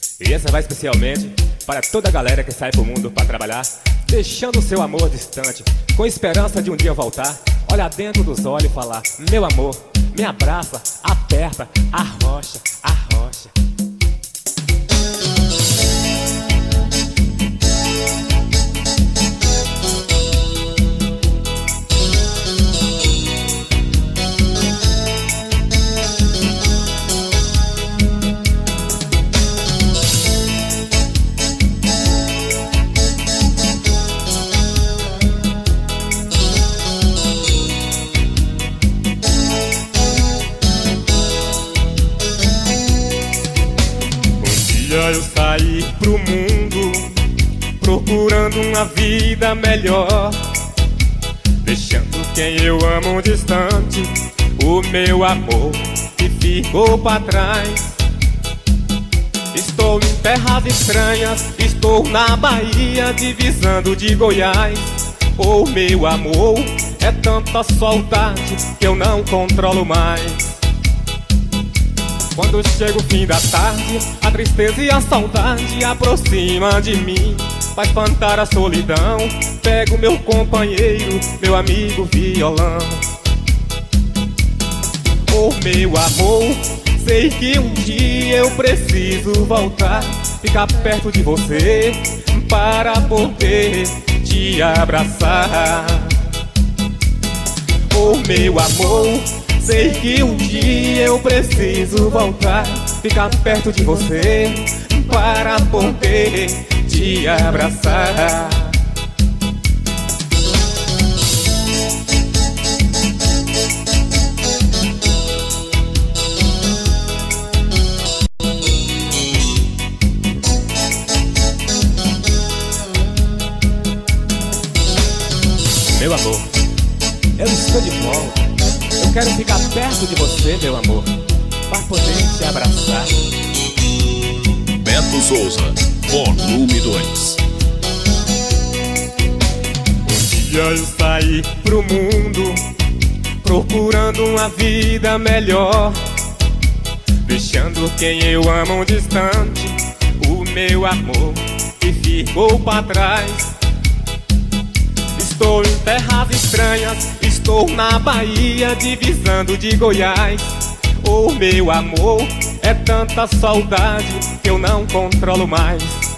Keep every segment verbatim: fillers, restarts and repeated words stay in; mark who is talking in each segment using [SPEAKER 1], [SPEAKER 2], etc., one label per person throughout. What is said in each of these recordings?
[SPEAKER 1] E essa vai especialmente para toda a galera que sai pro mundo pra trabalhar, deixando o seu amor distante, com esperança de um dia voltar, olhar dentro dos olhos e falar: meu amor, me abraça, aperta, arrocha, arrocha. Eu saí pro mundo procurando uma vida melhor, deixando quem eu amo distante, o meu amor que ficou pra trás. Estou em terras estranhas, estou na Bahia, divisando de Goiás. Oh, meu amor, é tanta saudade que eu não controlo mais. Quando chega o fim da tarde, a tristeza e a saudade aproxima de mim. Pra espantar a solidão, pego meu companheiro, meu amigo violão. Oh, meu amor, sei que um dia eu preciso voltar, ficar perto de você para poder te abraçar. Oh, meu amor, sei que um dia eu preciso voltar, ficar perto de você para poder te abraçar. Meu amor, eu estou de volta. Eu quero ficar perto de você, meu amor, para poder te abraçar.
[SPEAKER 2] Beto Souza, volume dois.
[SPEAKER 1] Um dia eu saí pro mundo procurando uma vida melhor, deixando quem eu amo distante, o meu amor que ficou pra trás. Estou em terras estranhas, estou na Bahia, divisando de Goiás. Oh, meu amor, é tanta saudade que eu não controlo mais.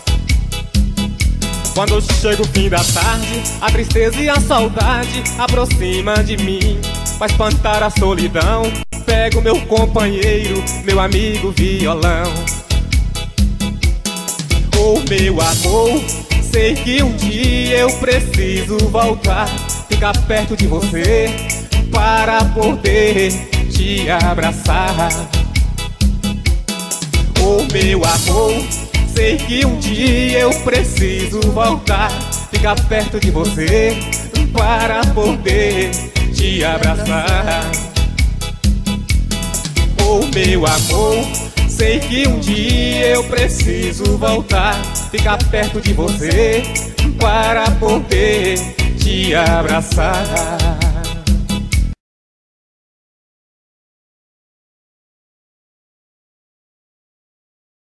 [SPEAKER 1] Quando chega o fim da tarde, a tristeza e a saudade aproxima de mim. Pra espantar a solidão, pego meu companheiro, meu amigo violão. Oh, meu amor, sei que um dia eu preciso voltar, ficar perto de você para poder te abraçar. Oh, meu amor, sei que um dia eu preciso voltar, ficar perto de você para poder te abraçar. Oh, meu amor, sei que um dia eu preciso voltar, ficar perto de você para poder te abraçar.